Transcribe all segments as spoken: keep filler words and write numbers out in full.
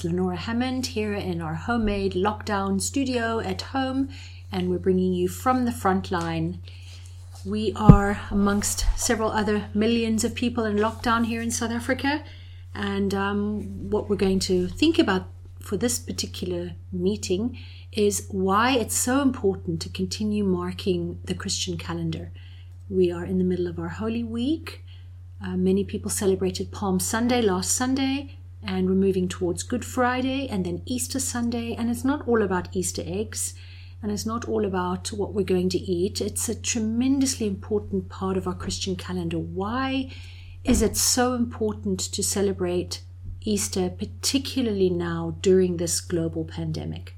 Lenora Hammond here in our homemade lockdown studio at home, and we're bringing you from the front line. We are amongst several other millions of people in lockdown here in South Africa, and um, what we're going to think about for this particular meeting is why it's so important to continue marking the Christian calendar. We are in the middle of our Holy Week. Uh, many people celebrated Palm Sunday last Sunday, and we're moving towards Good Friday and then Easter Sunday. And it's not all about Easter eggs, and it's not all about what we're going to eat. It's a tremendously important part of our Christian calendar. Why is it so important to celebrate Easter, particularly now during this global pandemic?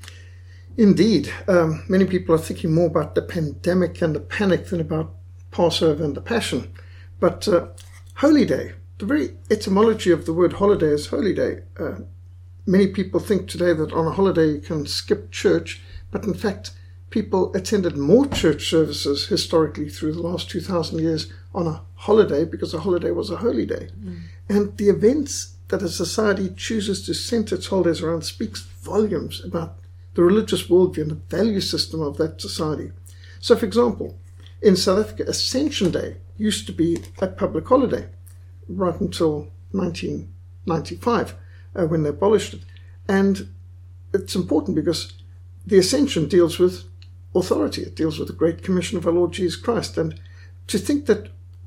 Indeed. Um, many people are thinking more about the pandemic and the panic than about Passover and the Passion. But uh, Holy Day, the very etymology of the word holiday is holy day. Uh, many people think today that on a holiday you can skip church, but in fact people attended more church services historically through the last two thousand years on a holiday because a holiday was a holy day. Mm. And the events that a society chooses to center its holidays around speaks volumes about the religious worldview and the value system of that society. So, for example, in South Africa, Ascension Day used to be a public holiday right until nineteen ninety-five, uh, when they abolished it. And it's important because the Ascension deals with authority. It deals with the Great Commission of our Lord Jesus Christ. And to think that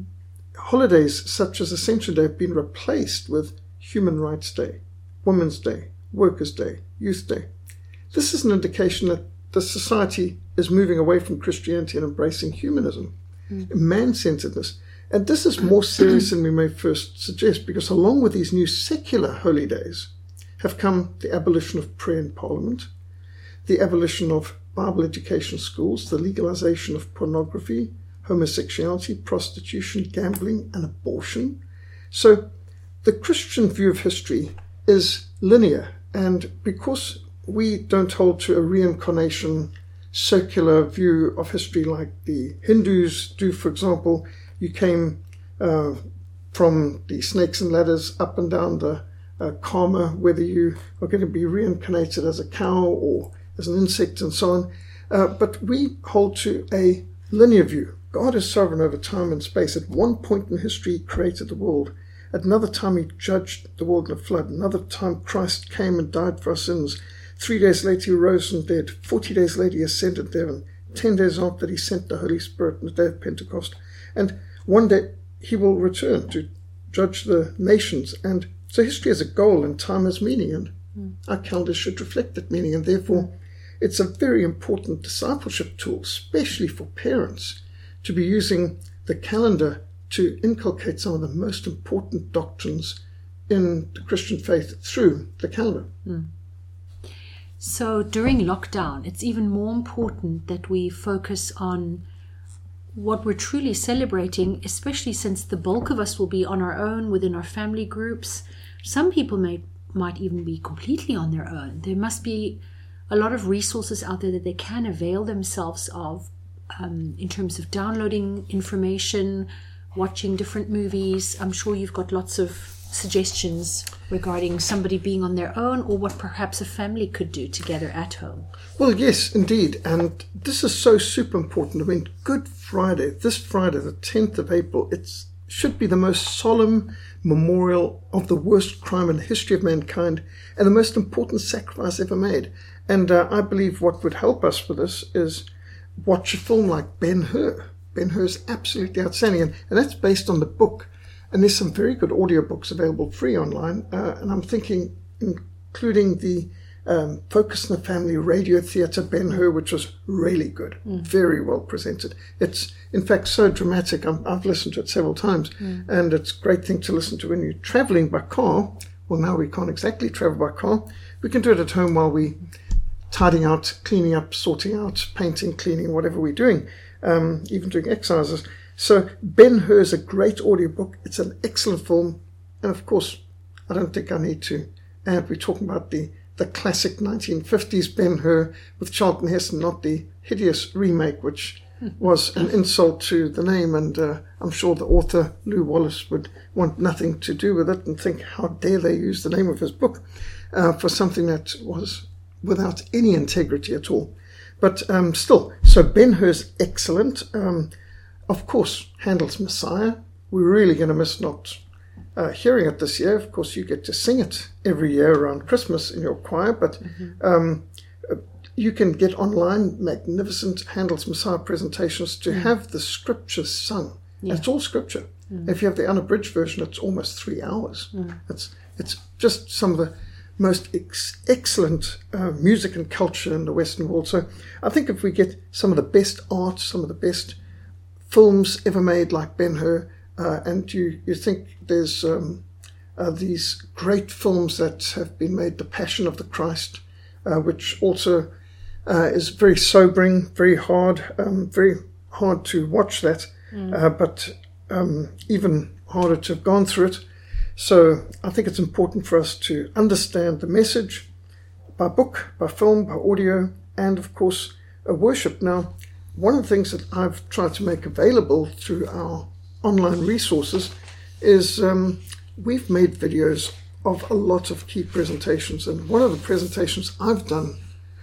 holidays such as Ascension Day have been replaced with Human Rights Day, Women's Day, Workers' Day, Youth Day, this is an indication that the society is moving away from Christianity and embracing humanism, mm. man-centeredness. And this is more serious than we may first suggest, because along with these new secular holy days have come the abolition of prayer in Parliament, the abolition of Bible education schools, the legalization of pornography, homosexuality, prostitution, gambling, and abortion. So the Christian view of history is linear, and because we don't hold to a reincarnation circular view of history like the Hindus do, for example. You came uh, from the snakes and ladders up and down the uh, karma, whether you are going to be reincarnated as a cow or as an insect and so on. Uh, but we hold to a linear view. God is sovereign over time and space. At one point in history, he created the world. At another time, he judged the world in a flood. Another time, Christ came and died for our sins. Three days later, he rose from the dead. Forty days later, he ascended to heaven. Ten days after, he sent the Holy Spirit on the day of Pentecost. And one day, he will return to judge the nations. And so history has a goal and time has meaning. And mm. our calendar should reflect that meaning. And therefore, mm. it's a very important discipleship tool, especially for parents, to be using the calendar to inculcate some of the most important doctrines in the Christian faith through the calendar. Mm. So during lockdown, it's even more important that we focus on what we're truly celebrating, especially since the bulk of us will be on our own within our family groups. Some people may might even be completely on their own. There must be a lot of resources out there that they can avail themselves of um, in terms of downloading information, watching different movies. I'm sure you've got lots of suggestions regarding somebody being on their own or what perhaps a family could do together at home. Well, yes, indeed. And this is so super important. I mean, Good Friday, this Friday, the tenth of April, it should be the most solemn memorial of the worst crime in the history of mankind and the most important sacrifice ever made. And uh, I believe what would help us with this is watch a film like Ben-Hur. Ben-Hur is absolutely outstanding. And, and that's based on the book. And there's some very good audiobooks available free online. Uh, and I'm thinking, including the um, Focus on the Family radio theatre Ben-Hur, which was really good, mm. very well presented. It's, in fact, so dramatic. I'm, I've listened to it several times. Mm. And it's a great thing to listen to when you're traveling by car. Well, now we can't exactly travel by car. We can do it at home while we tidying out, cleaning up, sorting out, painting, cleaning, whatever we're doing, um, even doing exercises. So Ben-Hur is a great audiobook. It's an excellent film. And of course, I don't think I need to add, we're talking about the, the classic nineteen fifties Ben-Hur with Charlton Heston, not the hideous remake, which was an insult to the name. And uh, I'm sure the author, Lew Wallace, would want nothing to do with it and think, how dare they use the name of his book. uh, for something that was without any integrity at all. But um, still, so Ben-Hur's excellent. Um, of course, Handel's Messiah. We're really going to miss not uh, hearing it this year. Of course, you get to sing it every year around Christmas in your choir, but mm-hmm. um, you can get online magnificent Handel's Messiah presentations to mm. have the scriptures sung. Yeah. It's all scripture. Mm. If you have the unabridged version, it's almost three hours. Mm. It's it's just some of the most ex- excellent uh, music and culture in the Western world. So I think if we get some of the best art, some of the best films ever made like Ben-Hur, uh, and you, you think there's um, uh, these great films that have been made, The Passion of the Christ, uh, which also uh, is very sobering, very hard, um, very hard to watch that, mm. uh, but um, even harder to have gone through it. So I think it's important for us to understand the message by book, by film, by audio, and of course, a worship. Now, one of the things that I've tried to make available through our online resources is um, we've made videos of a lot of key presentations. And one of the presentations I've done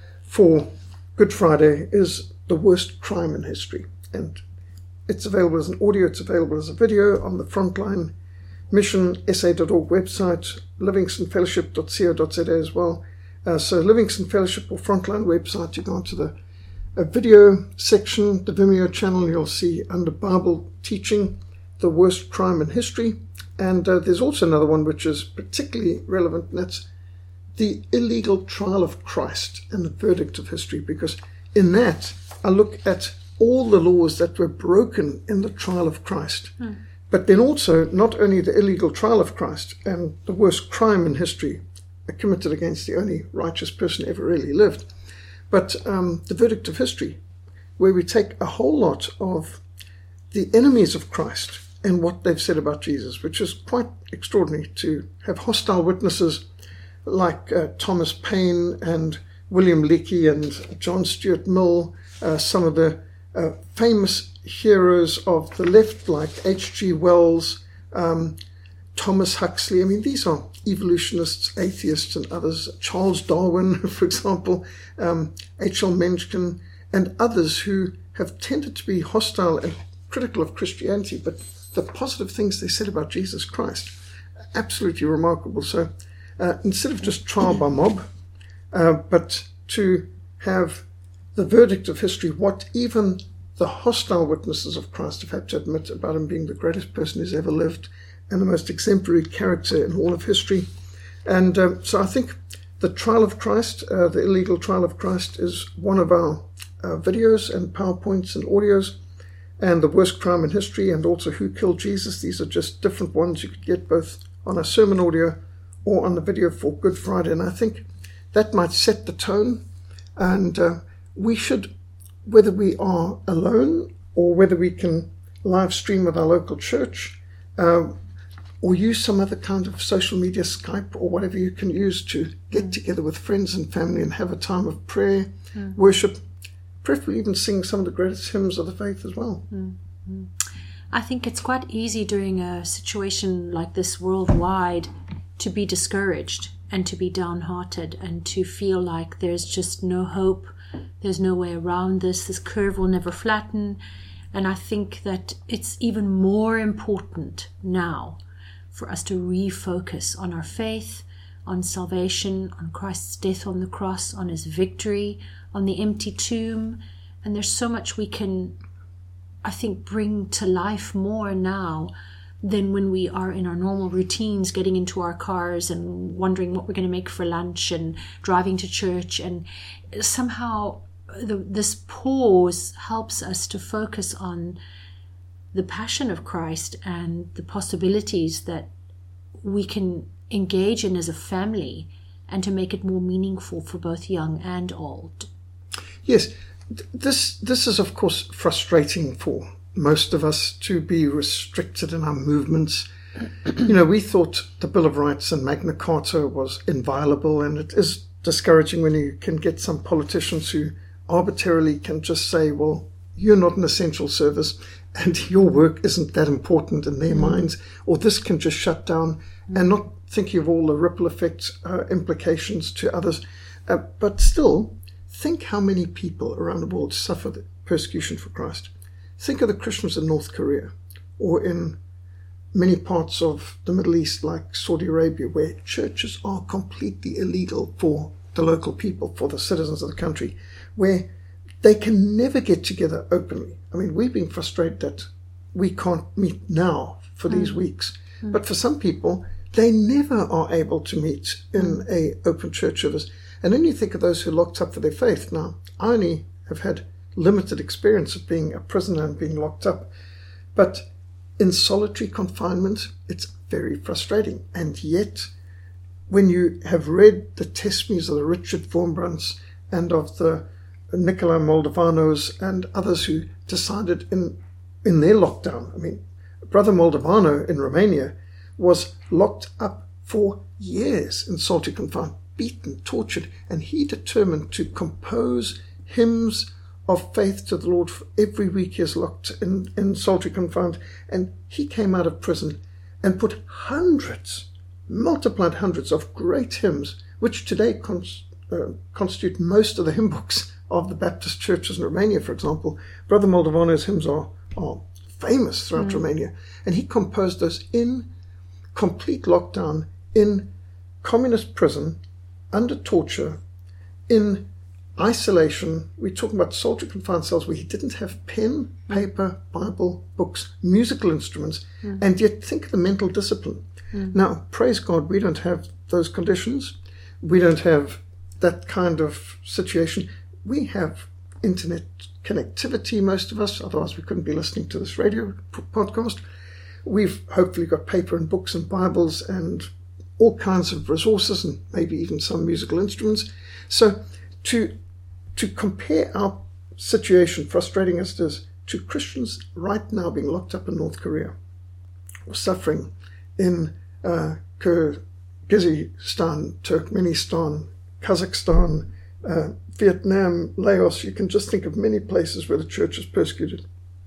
for Good Friday is the worst crime in history. And it's available as an audio, it's available as a video on the Frontline Mission S A dot org website, livingston fellowship dot co dot z a as well. Uh, so Livingston Fellowship or Frontline website, you go onto the uh, video section, the Vimeo channel, you'll see under Bible teaching, the worst crime in history. And uh, there's also another one which is particularly relevant, and that's the illegal trial of Christ and the verdict of history, because in that I look at all the laws that were broken in the trial of Christ. Hmm. But then also not only the illegal trial of Christ and the worst crime in history committed against the only righteous person ever really lived, but um, the verdict of history, where we take a whole lot of the enemies of Christ and what they've said about Jesus, which is quite extraordinary to have hostile witnesses like uh, Thomas Paine and William Leakey and John Stuart Mill, uh, some of the uh, famous heroes of the left like H G Wells, um, Thomas Huxley. I mean, these are evolutionists, atheists, and others. Charles Darwin, for example, um, H L Mencken, and others who have tended to be hostile and critical of Christianity, but the positive things they said about Jesus Christ, absolutely remarkable. So uh, instead of just trial by mob, uh, but to have the verdict of history, what even the hostile witnesses of Christ have had to admit about him being the greatest person who's ever lived and the most exemplary character in all of history. And um, so I think the trial of Christ, uh, the illegal trial of Christ, is one of our uh, videos and PowerPoints and audios. And the worst crime in history, and also Who Killed Jesus. These are just different ones you could get both on a sermon audio or on the video for Good Friday. And I think that might set the tone. And uh, we should, whether we are alone or whether we can live stream with our local church, uh, or use some other kind of social media, Skype or whatever you can use to get mm. together with friends and family and have a time of prayer, mm. worship, preferably even sing some of the greatest hymns of the faith as well. Mm-hmm. I think it's quite easy during a situation like this worldwide to be discouraged and to be downhearted and to feel like there's just no hope, there's no way around this, this curve will never flatten. And I think that it's even more important now for us to refocus on our faith, on salvation, on Christ's death on the cross, on his victory, on the empty tomb. And there's so much we can, I think, bring to life more now than when we are in our normal routines, getting into our cars and wondering what we're going to make for lunch and driving to church. And somehow the, this pause helps us to focus on the passion of Christ and the possibilities that we can engage in as a family and to make it more meaningful for both young and old. Yes, this this is of course frustrating for most of us to be restricted in our movements. You know, we thought the Bill of Rights and Magna Carta was inviolable, and it is discouraging when you can get some politicians who arbitrarily can just say, well, you're not an essential service and your work isn't that important in their mm. minds, or this can just shut down, mm. and not thinking of all the ripple effects, uh, implications to others. Uh, but still, think how many people around the world suffer the persecution for Christ. Think of the Christians in North Korea, or in many parts of the Middle East, like Saudi Arabia, where churches are completely illegal for the local people, for the citizens of the country, where they can never get together openly. I mean, we've been frustrated that we can't meet now for mm. these weeks. Mm. But for some people, they never are able to meet in a open church service. And then you think of those who are locked up for their faith. Now, I only have had limited experience of being a prisoner and being locked up. But in solitary confinement, it's very frustrating. And yet, when you have read the testimonies of the Richard Wormbrands and of the Nikolai Moldovanos and others who decided in in their lockdown, I mean, Brother Moldovano in Romania was locked up for years in solitary confinement, beaten, tortured, and he determined to compose hymns of faith to the Lord for every week he is locked in, in solitary confinement. And he came out of prison and put hundreds, multiplied hundreds of great hymns, which today cons- uh, constitute most of the hymn books of the Baptist churches in Romania, for example. Brother Moldovano's hymns are, are famous throughout mm. Romania. And he composed those in complete lockdown, in communist prison, under torture, in isolation. We're talking about solitary confined cells where he didn't have pen, paper, Bible, books, musical instruments, mm. and yet think of the mental discipline. Mm. Now, praise God, we don't have those conditions. We don't have that kind of situation. We have internet connectivity, most of us, otherwise we couldn't be listening to this radio p- podcast. We've hopefully got paper and books and Bibles and all kinds of resources and maybe even some musical instruments. So to to compare our situation, frustrating as it is, to Christians right now being locked up in North Korea or suffering in uh, Kyrgyzstan, Turkmenistan, Kazakhstan, uh, Vietnam, Laos, you can just think of many places where the church is persecuted.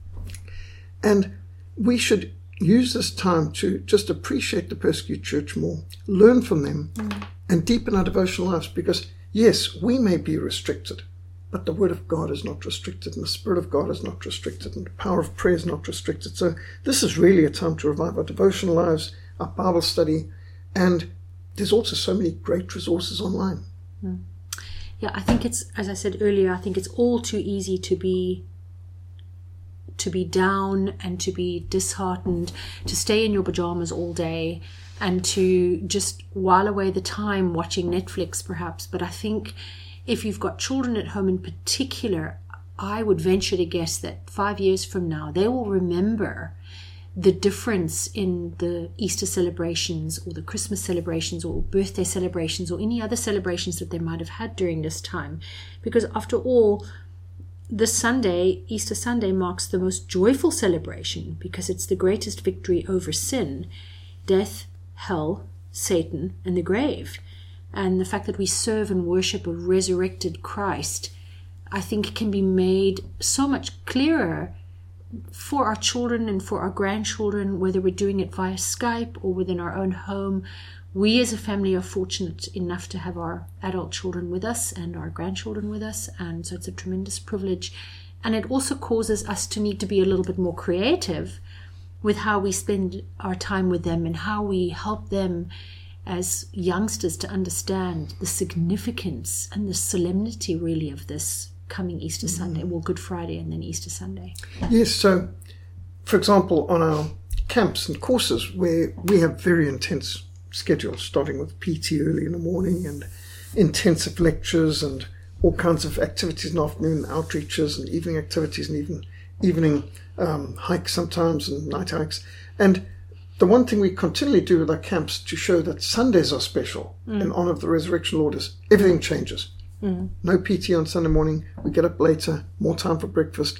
And we should use this time to just appreciate the persecuted church more, learn from them, mm. and deepen our devotional lives. Because, yes, we may be restricted, but the Word of God is not restricted, and the Spirit of God is not restricted, and the power of prayer is not restricted. So this is really a time to revive our devotional lives, our Bible study, and there's also so many great resources online. Mm. Yeah, I think it's, as I said earlier, I think it's all too easy to be to be down and to be disheartened, to stay in your pajamas all day and to just while away the time watching Netflix perhaps. But I think if you've got children at home in particular, I would venture to guess that five years from now, they will remember the difference in the Easter celebrations or the Christmas celebrations or birthday celebrations or any other celebrations that they might have had during this time. Because after all, this Sunday, Easter Sunday, marks the most joyful celebration because it's the greatest victory over sin, death, hell, Satan, and the grave. And the fact that we serve and worship a resurrected Christ, I think can be made so much clearer for our children and for our grandchildren, whether we're doing it via Skype or within our own home. We as a family are fortunate enough to have our adult children with us and our grandchildren with us, and so it's a tremendous privilege. And it also causes us to need to be a little bit more creative with how we spend our time with them and how we help them as youngsters to understand the significance and the solemnity really of this coming Easter Sunday, well, Good Friday and then Easter Sunday. Yes, so for example, on our camps and courses where we have very intense schedules, starting with P T early in the morning and intensive lectures and all kinds of activities in the afternoon, outreaches and evening activities and even evening um, hikes sometimes and night hikes. And the one thing we continually do with our camps to show that Sundays are special mm. in honor of the resurrection Lord is everything changes. Mm. No P T on Sunday morning. We get up later, more time for breakfast.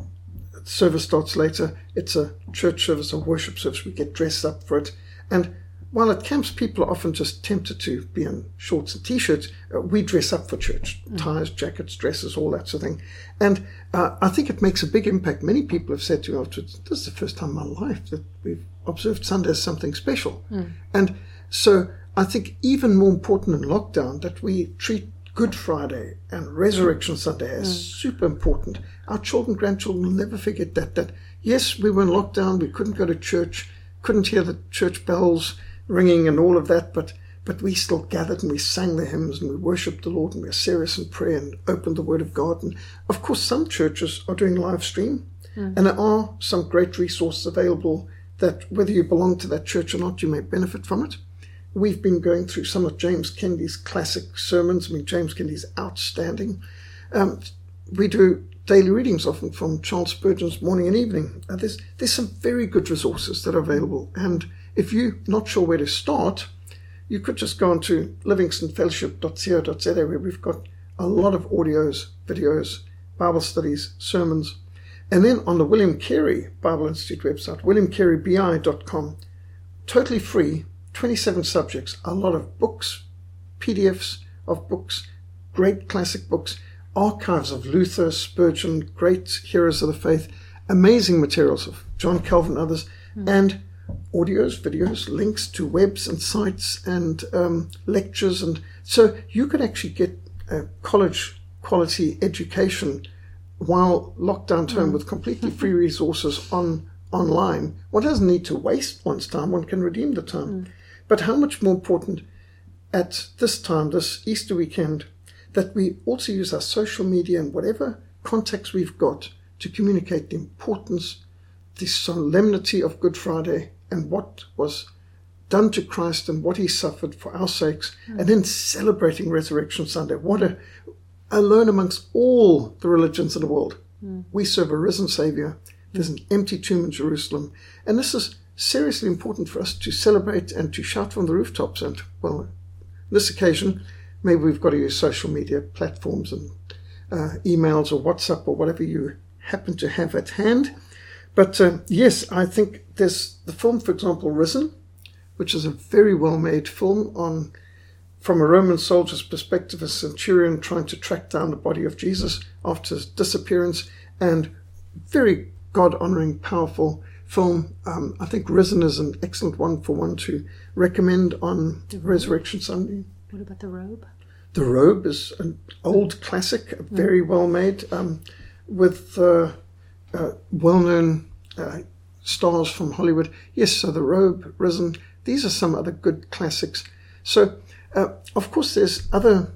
Service starts later. It's a church service, a worship service. We get dressed up for it. And while at camps people are often just tempted to be in shorts and T-shirts, uh, we dress up for church. Mm. Ties, jackets, dresses, all that sort of thing. And uh, I think it makes a big impact. Many people have said to me afterwards, this is the first time in my life that we've observed Sunday as something special. Mm. And So I think even more important in lockdown that we treat Good Friday and Resurrection Sunday as mm. super important. Our children, grandchildren will never forget that. That yes, we were in lockdown, we couldn't go to church, couldn't hear the church bells ringing and all of that, but but we still gathered and we sang the hymns and we worshipped the Lord and we were serious in prayer and opened the Word of God. And of course, some churches are doing live stream, mm. and there are some great resources available that whether you belong to that church or not, you may benefit from it. We've been going through some of James Kennedy's classic sermons. I mean, James Kennedy's outstanding. Um, we do daily readings often from Charles Spurgeon's Morning and Evening. Uh, there's, there's some very good resources that are available. And if you're not sure where to start, you could just go on to livingston fellowship dot co dot za where we've got a lot of audios, videos, Bible studies, sermons. And then on the William Carey Bible Institute website, william carey b i dot com, totally free, twenty-seven subjects, a lot of books, P D Fs of books, great classic books, archives of Luther, Spurgeon, great heroes of the faith, amazing materials of John Calvin and others, mm. and audios, videos, links to webs and sites and um, lectures. And so you could actually get a college quality education while locked down term mm. with completely free resources on online. One doesn't need to waste one's time, one can redeem the time. Mm. But how much more important at this time, this Easter weekend, that we also use our social media and whatever contacts we've got to communicate the importance, the solemnity of Good Friday and what was done to Christ and what he suffered for our sakes, mm. and then celebrating Resurrection Sunday. What a, alone amongst all the religions in the world, mm. we serve a risen Savior. There's an empty tomb in Jerusalem. And this is seriously important for us to celebrate and to shout from the rooftops. And, well, on this occasion, maybe we've got to use social media platforms and uh, emails or WhatsApp or whatever you happen to have at hand. But, uh, yes, I think there's the film, for example, Risen, which is a very well-made film on, from a Roman soldier's perspective, a centurion trying to track down the body of Jesus after his disappearance, and very God-honoring, powerful film. Um, I think Risen is an excellent one for one to recommend on Resurrection Sunday. What about The Robe? The Robe is an old classic, very well made, um, with uh, uh, well-known uh, stars from Hollywood. Yes, so The Robe, Risen, these are some other good classics. So, uh, of course, there's other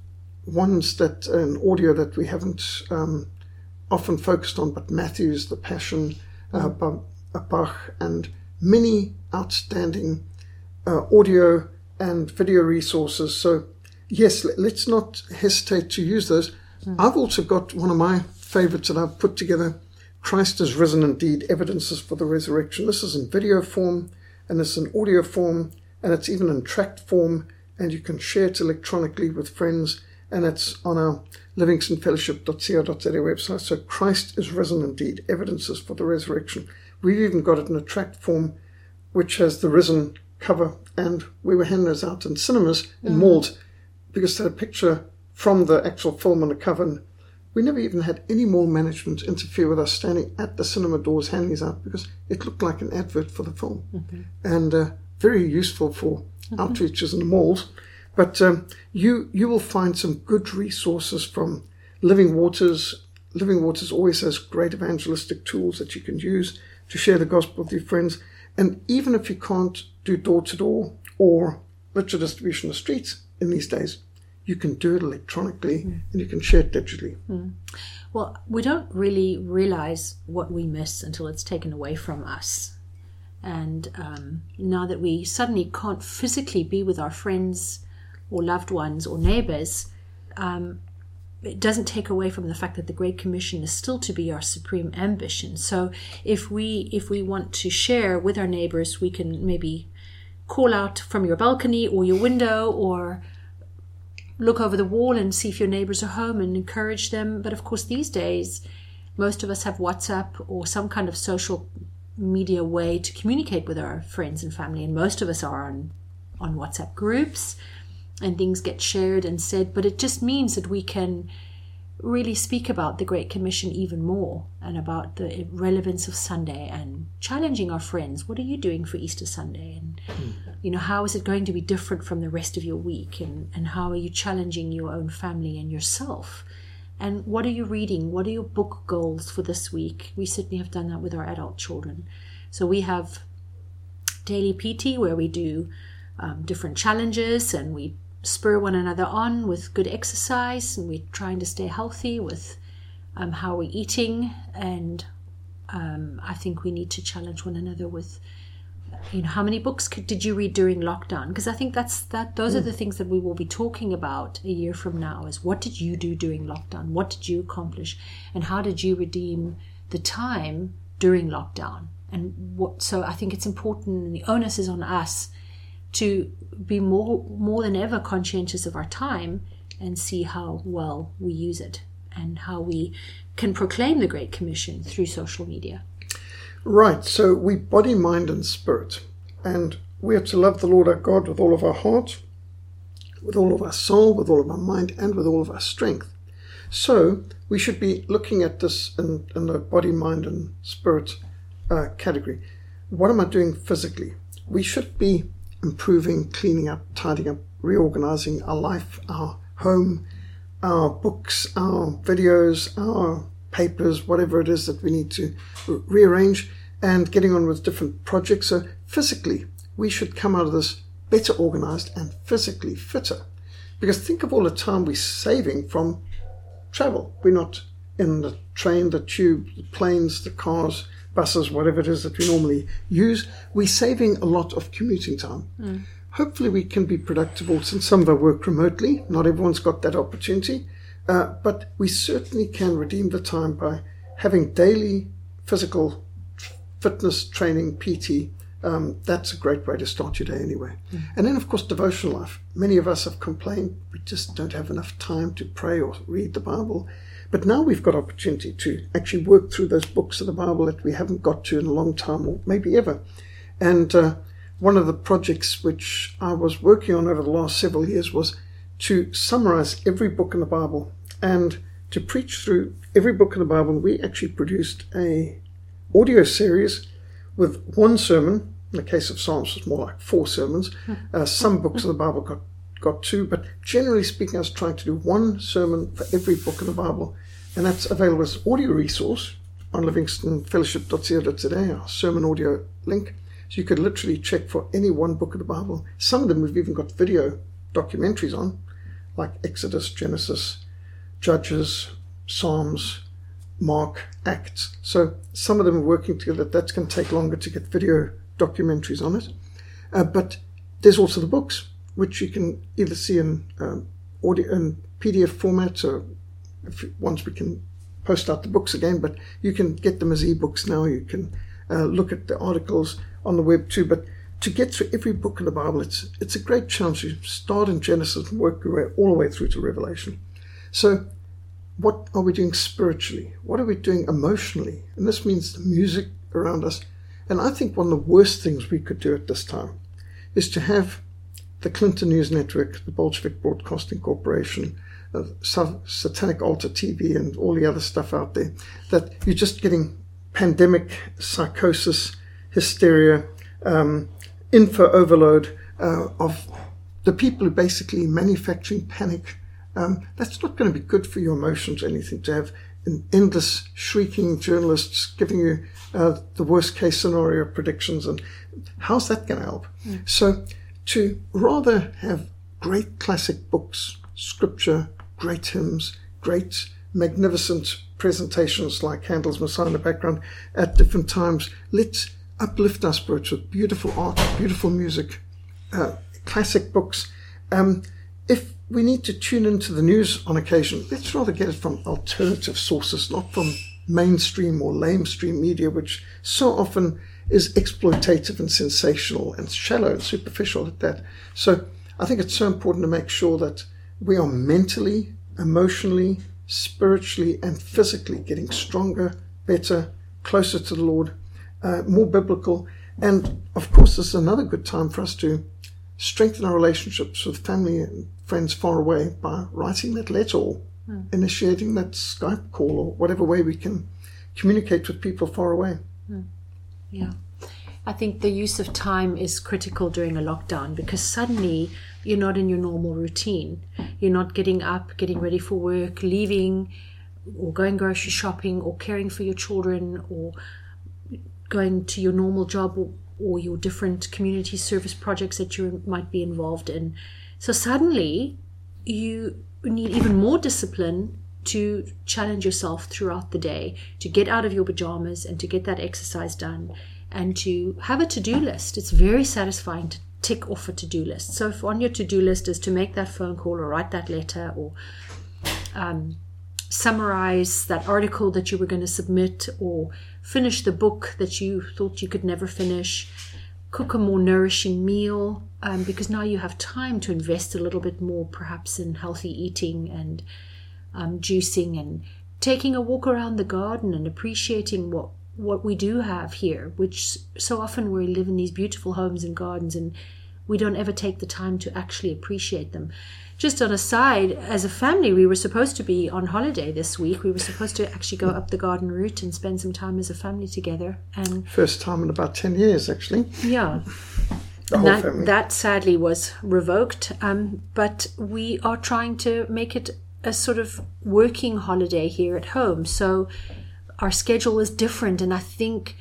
ones that in audio that we haven't um, often focused on, but Matthew's The Passion, uh, Bach, and many outstanding uh, audio and video resources. So yes, let's not hesitate to use those. Mm. I've also got one of my favorites that I've put together, Christ is Risen Indeed, Evidences for the Resurrection. This is in video form, and it's in audio form, and it's even in tract form, and you can share it electronically with friends, and it's on our livingston fellowship dot co dot za website. So Christ is Risen Indeed, Evidences for the Resurrection. We've even got it in a tract form, which has the Risen cover, and we were handing those out in cinemas, in mm. malls, because they had a picture from the actual film on the cover. And we never even had any mall management interfere with us standing at the cinema doors handing these out, because it looked like an advert for the film. Mm-hmm. And uh, very useful for mm-hmm. outreaches in the malls. But um, you you will find some good resources from Living Waters. Living Waters always has great evangelistic tools that you can use to share the gospel with your friends. And even if you can't do door-to-door or literature distribution on the streets in these days, you can do it electronically mm. and you can share it digitally. Mm. Well, we don't really realize what we miss until it's taken away from us. And um, now that we suddenly can't physically be with our friends or loved ones or neighbors, um, it doesn't take away from the fact that the Great Commission is still to be our supreme ambition. So if we if we want to share with our neighbors, we can maybe call out from your balcony or your window, or look over the wall and see if your neighbors are home and encourage them. But of course, these days, most of us have WhatsApp or some kind of social media way to communicate with our friends and family, and most of us are on, on WhatsApp groups, and things get shared and said. But it just means that we can really speak about the Great Commission even more, and about the relevance of Sunday, and challenging our friends. What are you doing for Easter Sunday? And mm. you know, how is it going to be different from the rest of your week? And, and how are you challenging your own family and yourself? And what are you reading? What are your book goals for this week? We certainly have done that with our adult children. So we have daily P T, where we do um, different challenges, and we spur one another on with good exercise, and we're trying to stay healthy with um, how we're eating. And um, I think we need to challenge one another with, you know, how many books could, did you read during lockdown? Because I think that's that those mm. are the things that we will be talking about a year from now, is what did you do during lockdown? What did you accomplish? And how did you redeem the time during lockdown? And what, so I think it's important, and the onus is on us to be more more than ever conscientious of our time, and see how well we use it, and how we can proclaim the Great Commission through social media. Right, so we body, mind and spirit, and we are to love the Lord our God with all of our heart, with all of our soul, with all of our mind, and with all of our strength. So we should be looking at this in, in the body, mind and spirit uh, category. What am I doing physically? We should be improving, cleaning up, tidying up, reorganizing our life, our home, our books, our videos, our papers, whatever it is that we need to rearrange, and getting on with different projects. So physically, we should come out of this better organized and physically fitter. Because think of all the time we're saving from travel. We're not in the train, the tube, the planes, the cars, buses, whatever it is that we normally use. We're saving a lot of commuting time. Mm. Hopefully we can be productive also, since some of our work remotely. Not everyone's got that opportunity. Uh, but we certainly can redeem the time by having daily physical fitness training, P T. Um, that's a great way to start your day anyway. Mm. And then, of course, devotional life. Many of us have complained we just don't have enough time to pray or read the Bible. But now we've got opportunity to actually work through those books of the Bible that we haven't got to in a long time, or maybe ever. And uh, one of the projects which I was working on over the last several years was to summarize every book in the Bible and to preach through every book in the Bible. We actually produced a audio series with one sermon. In the case of Psalms, it's more like four sermons. Uh, some books of the Bible got, got two, but generally speaking, I was trying to do one sermon for every book in the Bible. And that's available as audio resource on livingston fellowship dot co dot za, our sermon audio link. So you could literally check for any one book of the Bible. Some of them we've even got video documentaries on, like Exodus, Genesis, Judges, Psalms, Mark, Acts. So some of them are working together. That's going to take longer to get video documentaries on it. Uh, but there's also the books, which you can either see in um, audio in P D F format, or if you, once we can post out the books again, but you can get them as ebooks now. You can uh, look at the articles on the web too. But to get through every book in the Bible, it's it's a great challenge. You start in Genesis and work your way all the way through to Revelation. So what are we doing spiritually? What are we doing emotionally? And this means the music around us. And I think one of the worst things we could do at this time is to have the Clinton News Network, the Bolshevik Broadcasting Corporation, uh, Satanic Altar T V, and all the other stuff out there, that you're just getting pandemic psychosis, hysteria, um, info overload uh, of the people who basically manufacturing panic. Um, that's not going to be good for your emotions or anything, to have an endless shrieking journalists giving you uh, the worst case scenario predictions. And how's that going to help? Mm. So to rather have great classic books, scripture, great hymns, great magnificent presentations like Handel's Messiah in the background at different times, let's uplift our spirits with beautiful art, beautiful music, uh, classic books. Um, if we need to tune into the news on occasion, let's rather get it from alternative sources, not from mainstream or lamestream media, which so often is exploitative and sensational and shallow and superficial at that. So I think it's so important to make sure that we are mentally, emotionally, spiritually and physically getting stronger, better, closer to the Lord, uh, more biblical. And of course, this is another good time for us to strengthen our relationships with family and friends far away by writing that letter or mm. initiating that Skype call or whatever way we can communicate with people far away. Mm. Yeah. I think the use of time is critical during a lockdown, because suddenly you're not in your normal routine. You're not getting up, getting ready for work, leaving, or going grocery shopping, or caring for your children, or going to your normal job, or, or your different community service projects that you might be involved in. So suddenly you need even more discipline to challenge yourself throughout the day, to get out of your pajamas and to get that exercise done, and to have a to-do list. It's very satisfying to tick off a to-do list. So if on your to-do list is to make that phone call or write that letter or um, summarize that article that you were going to submit, or finish the book that you thought you could never finish, cook a more nourishing meal, um, because now you have time to invest a little bit more perhaps in healthy eating and um, juicing and taking a walk around the garden and appreciating what what we do have here, which so often we live in these beautiful homes and gardens and we don't ever take the time to actually appreciate them. Just on a side, as a family, we were supposed to be on holiday this week. We were supposed to actually go up the garden route and spend some time as a family together. And first time in about ten years, actually. Yeah. The whole that, family. That sadly was revoked. Um, but we are trying to make it a sort of working holiday here at home. So our schedule is different, and I think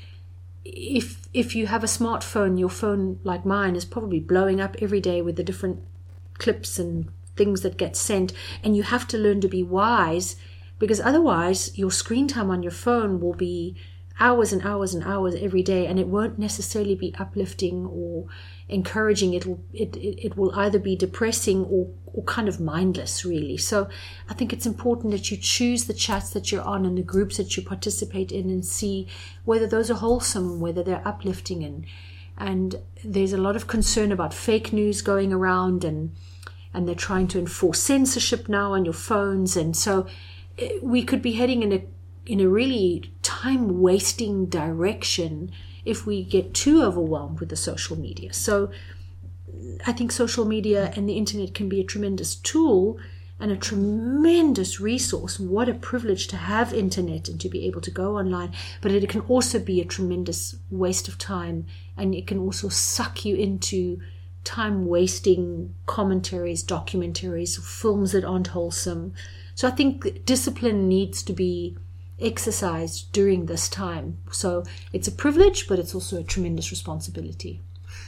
if if you have a smartphone, your phone like mine is probably blowing up every day with the different clips and things that get sent, and you have to learn to be wise, because otherwise your screen time on your phone will be hours and hours and hours every day, and it won't necessarily be uplifting or encouraging. It'll it it, it will either be depressing or or kind of mindless, really. So I think it's important that you choose the chats that you're on and the groups that you participate in, and see whether those are wholesome and whether they're uplifting. And and there's a lot of concern about fake news going around, and and they're trying to enforce censorship now on your phones, and so we could be heading in a in a really time-wasting direction if we get too overwhelmed with the social media. So I think social media and the internet can be a tremendous tool and a tremendous resource. What a privilege to have internet and to be able to go online, but it can also be a tremendous waste of time, and it can also suck you into time-wasting commentaries, documentaries, films that aren't wholesome. So I think discipline needs to be exercised during this time. So it's a privilege, but it's also a tremendous responsibility.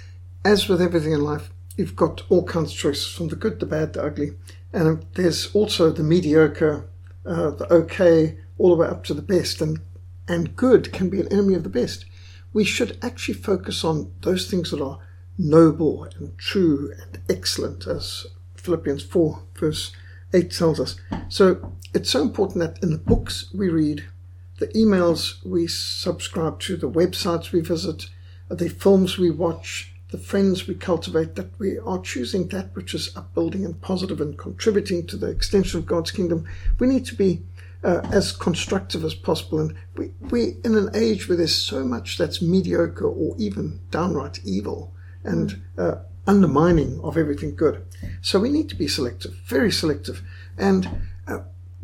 As with everything in life, you've got all kinds of choices, from the good, the bad, the ugly. And there's also the mediocre, uh, the okay, all the way up to the best. And, and good can be an enemy of the best. We should actually focus on those things that are noble and true and excellent, as Philippians four verse eight tells us. So it's so important that in the books we read, the emails we subscribe to, the websites we visit, the films we watch, the friends we cultivate, that we are choosing that which is upbuilding and positive and contributing to the extension of God's kingdom. We need to be uh, as constructive as possible. And we, we, in an age where there's so much that's mediocre or even downright evil and uh, undermining of everything good. So we need to be selective, very selective. And uh,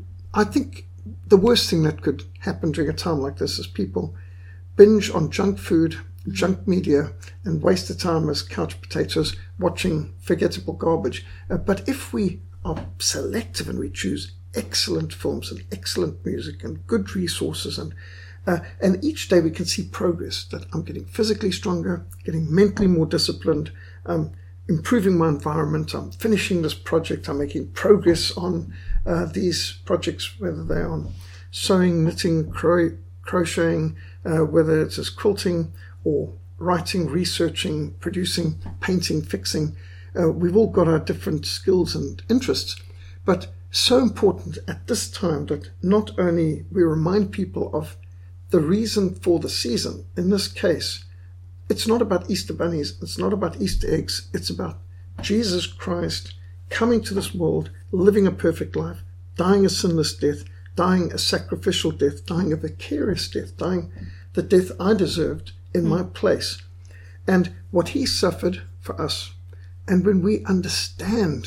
I think the worst thing that could happen during a time like this is people binge on junk food, junk media, and waste the time as couch potatoes watching forgettable garbage. Uh, but if we are selective and we choose excellent films and excellent music and good resources, and uh, and each day we can see progress, that I'm getting physically stronger, getting mentally more disciplined, um, improving my environment, I'm finishing this project, I'm making progress on uh, these projects, whether they're on sewing, knitting, cro- crocheting, uh, whether it's as quilting or writing, researching, producing, painting, fixing. Uh, we've all got our different skills and interests, but so important at this time that not only we remind people of the reason for the season. In this case, it's not about Easter bunnies, it's not about Easter eggs, it's about Jesus Christ coming to this world, living a perfect life, dying a sinless death, dying a sacrificial death, dying a vicarious death, dying the death I deserved in my place, and what he suffered for us. And when we understand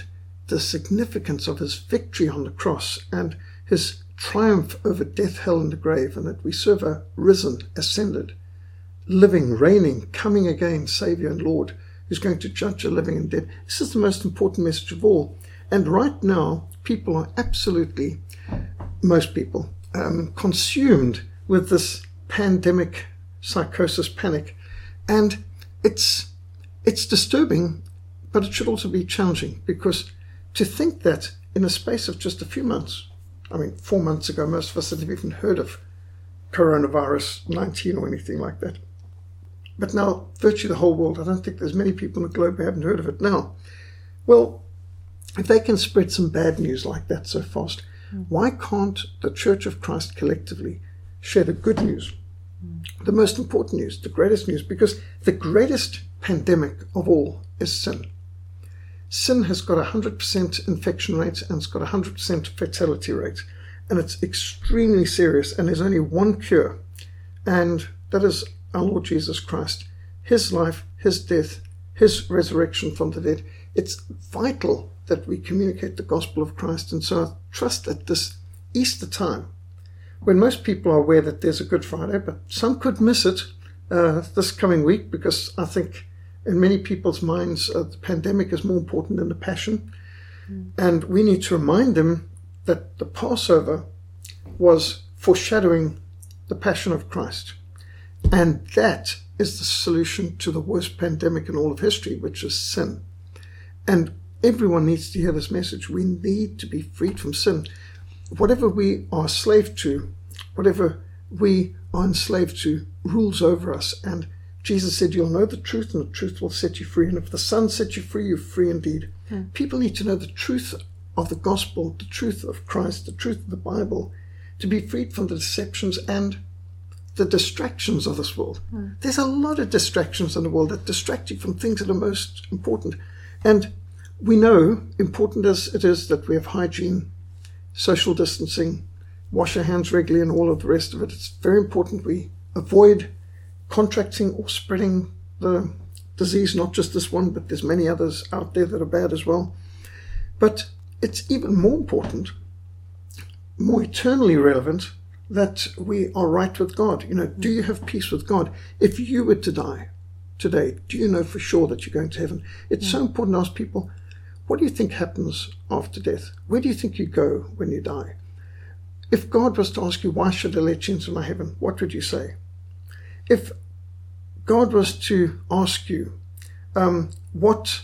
the significance of his victory on the cross and his triumph over death, hell, and the grave, and that we serve a risen, ascended, living, reigning, coming again Savior and Lord who's going to judge the living and dead. This is the most important message of all. And right now, people are absolutely, most people, um, consumed with this pandemic psychosis, panic. And it's it's disturbing, but it should also be challenging, because to think that in a space of just a few months, I mean, four months ago, most of us hadn't even heard of coronavirus nineteen or anything like that. But now, virtually the whole world, I don't think there's many people in the globe who haven't heard of it now. Well, if they can spread some bad news like that so fast, mm. why can't the Church of Christ collectively share the good news, mm. the most important news, the greatest news? Because the greatest pandemic of all is sin. Sin has got a one hundred percent infection rate and it's got a one hundred percent fatality rate. And it's extremely serious, and there's only one cure, and that is our Lord Jesus Christ. His life, his death, his resurrection from the dead. It's vital that we communicate the gospel of Christ. And so I trust at this Easter time, when most people are aware that there's a Good Friday, but some could miss it uh, this coming week, because I think in many people's minds uh, the pandemic is more important than the Passion. Mm. And we need to remind them that the Passover was foreshadowing the Passion of Christ. And that is the solution to the worst pandemic in all of history, which is sin. And everyone needs to hear this message. We need to be freed from sin. Whatever we are slave to, whatever we are enslaved to, rules over us. And Jesus said, you'll know the truth, and the truth will set you free. And if the Son sets you free, you're free indeed. Hmm. People need to know the truth of the gospel, the truth of Christ, the truth of the Bible, to be freed from the deceptions and the distractions of this world. Mm. There's a lot of distractions in the world that distract you from things that are most important. And we know, important as it is that we have hygiene, social distancing, wash our hands regularly, and all of the rest of it, it's very important we avoid contracting or spreading the disease, not just this one, but there's many others out there that are bad as well. But it's even more important, more eternally relevant, that we are right with God. You know, do you have peace with God? If you were to die today, do you know for sure that you're going to heaven? It's yeah. so important to ask people, what do you think happens after death? Where do you think you go when you die? If God was to ask you, why should I let you into my heaven? What would you say? If God was to ask you, um, what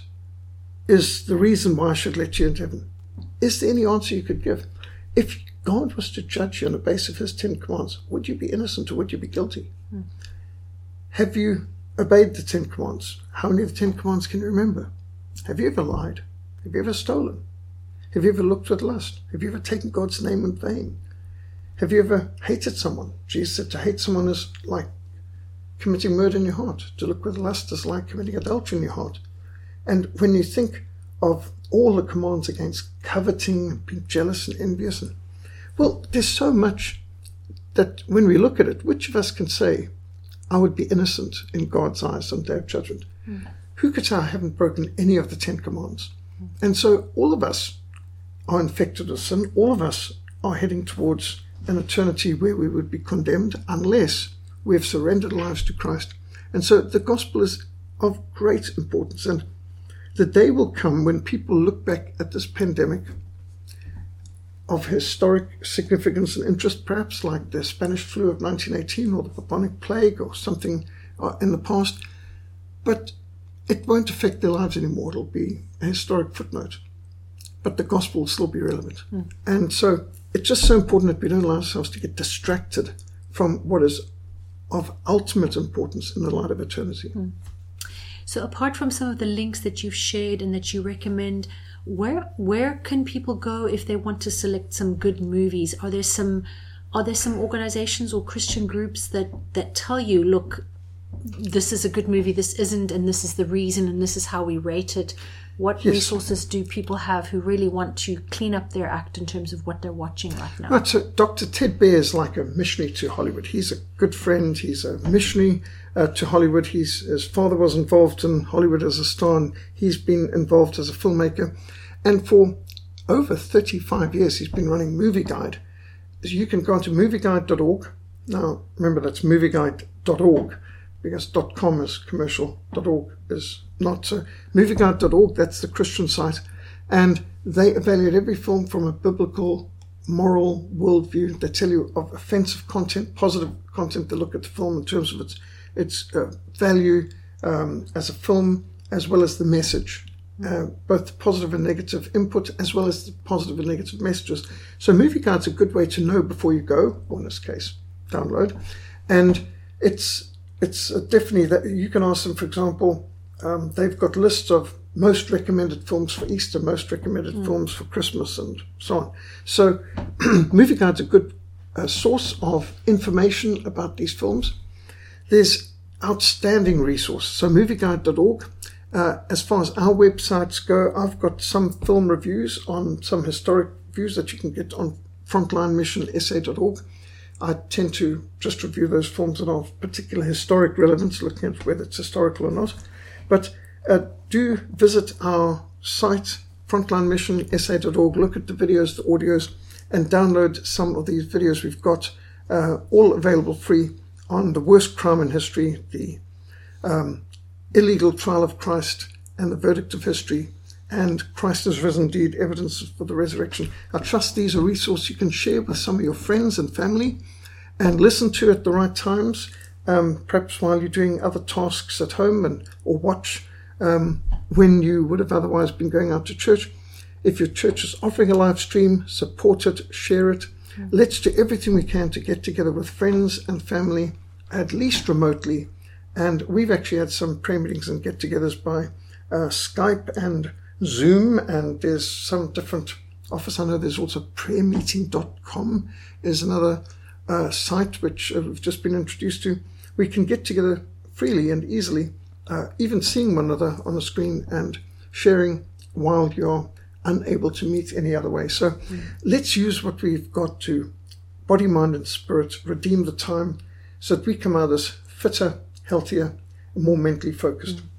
is the reason why I should let you into heaven? Is there any answer you could give? If God was to judge you on the basis of his Ten Commandments, would you be innocent or would you be guilty? Mm. Have you obeyed the Ten Commandments? How many of the Ten Commandments can you remember? Have you ever lied? Have you ever stolen? Have you ever looked with lust? Have you ever taken God's name in vain? Have you ever hated someone? Jesus said to hate someone is like committing murder in your heart. To look with lust is like committing adultery in your heart. And when you think of all the commands against coveting, being jealous and envious, and well, there's so much that when we look at it, which of us can say, I would be innocent in God's eyes on the day of judgment? Mm. Who could say I haven't broken any of the Ten Commandments? Mm. And so all of us are infected with sin. All of us are heading towards an eternity where we would be condemned unless we have surrendered lives to Christ. And so the gospel is of great importance. And the day will come when people look back at this pandemic of historic significance and interest, perhaps like the Spanish flu of nineteen eighteen or the bubonic plague or something in the past, but it won't affect their lives anymore. It'll be a historic footnote, but the gospel will still be relevant. Mm. And so it's just so important that we don't allow ourselves to get distracted from what is of ultimate importance in the light of eternity. Mm. So apart from some of the links that you've shared and that you recommend, Where where can people go if they want to select some good movies? Are there some are there some organizations or Christian groups that, that tell you, look, this is a good movie, this isn't, and this is the reason, and this is how we rate it? What yes. resources do people have who really want to clean up their act in terms of what they're watching right now? Right, so Doctor Ted Baehr is like a missionary to Hollywood. He's a good friend. He's a missionary uh, to Hollywood. He's, his father was involved in Hollywood as a star, and he's been involved as a filmmaker. And for over thirty-five years, he's been running Movie Guide. So you can go onto movie guide dot org. Now, remember, that's movie guide dot org, because .com is commercial, .org is not. So movie guide dot org, that's the Christian site. And they evaluate every film from a biblical, moral worldview. They tell you of offensive content, positive content. They look at the film in terms of its its uh, value um, as a film, as well as the message, uh, both positive and negative input, as well as the positive and negative messages. So Movie Guide's a good way to know before you go, or in this case, download. And it's it's uh, definitely that you can ask them, for example, um, they've got lists of most recommended films for Easter, most recommended mm. films for Christmas, and so on. So Movie Guide's a good uh, source of information about these films. There's outstanding resources. So movie guide dot org. Uh, as far as our websites go, I've got some film reviews on some historic views that you can get on frontline mission s a dot org. I tend to just review those films that are of particular historic relevance, looking at whether it's historical or not. But uh, do visit our site, frontline mission s a dot org, look at the videos, the audios, and download some of these videos we've got, uh, all available free, on the worst crime in history, the um, illegal trial of Christ, and the verdict of history, and Christ is risen indeed, evidence for the resurrection. I trust these are resources you can share with some of your friends and family and listen to at the right times, um, perhaps while you're doing other tasks at home, and or watch um, when you would have otherwise been going out to church. If your church is offering a live stream, support it, share it. Mm-hmm. Let's do everything we can to get together with friends and family, at least remotely. And we've actually had some prayer meetings and get-togethers by uh, Skype and Zoom, and there's some different office. I know there's also prayer meeting dot com is another uh, site which uh, we've just been introduced to. We can get together freely and easily, uh, even seeing one another on the screen and sharing while you're unable to meet any other way. So mm. let's use what we've got to body, mind, and spirit, redeem the time so that we come out as fitter, healthier, and more mentally focused. Mm.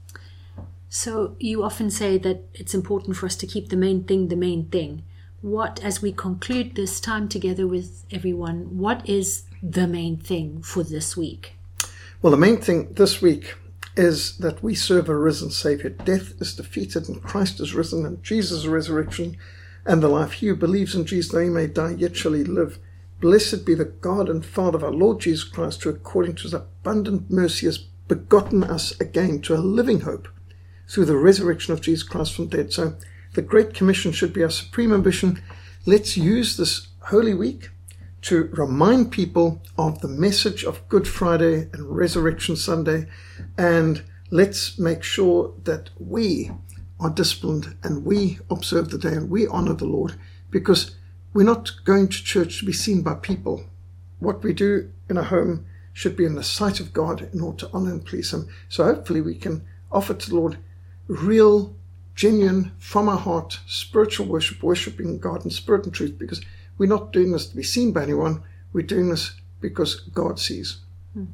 So you often say that it's important for us to keep the main thing the main thing. What, as we conclude this time together with everyone, what is the main thing for this week? Well, the main thing this week is that we serve a risen Savior. Death is defeated and Christ is risen, and Jesus' resurrection and the life. He who believes in Jesus, though he may die, yet shall he live. Blessed be the God and Father of our Lord Jesus Christ, who according to his abundant mercy has begotten us again to a living hope through the resurrection of Jesus Christ from the dead. So the Great Commission should be our supreme ambition. Let's use this Holy Week to remind people of the message of Good Friday and Resurrection Sunday, and let's make sure that we are disciplined and we observe the day and we honor the Lord, because we're not going to church to be seen by people. What we do in a home should be in the sight of God in order to honor and please him. So hopefully we can offer to the Lord real, genuine, from our heart, spiritual worship, worshiping God in spirit and truth, because we're not doing this to be seen by anyone. We're doing this because God sees. Hmm.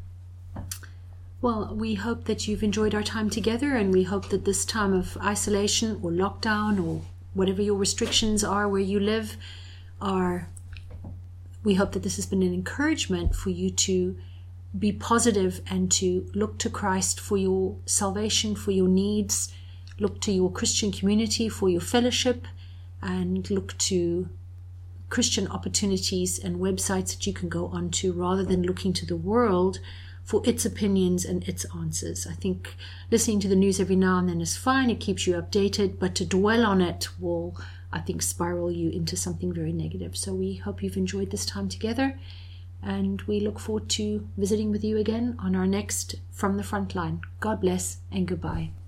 Well, we hope that you've enjoyed our time together, and we hope that this time of isolation or lockdown or whatever your restrictions are where you live are, we hope that this has been an encouragement for you to be positive and to look to Christ for your salvation, for your needs, look to your Christian community for your fellowship, and look to Christian opportunities and websites that you can go onto, rather than looking to the world for its opinions and its answers. I think listening to the news every now and then is fine. It keeps you updated, but to dwell on it will, I think, spiral you into something very negative. So we hope you've enjoyed this time together, and we look forward to visiting with you again on our next From the Frontline. God bless and goodbye.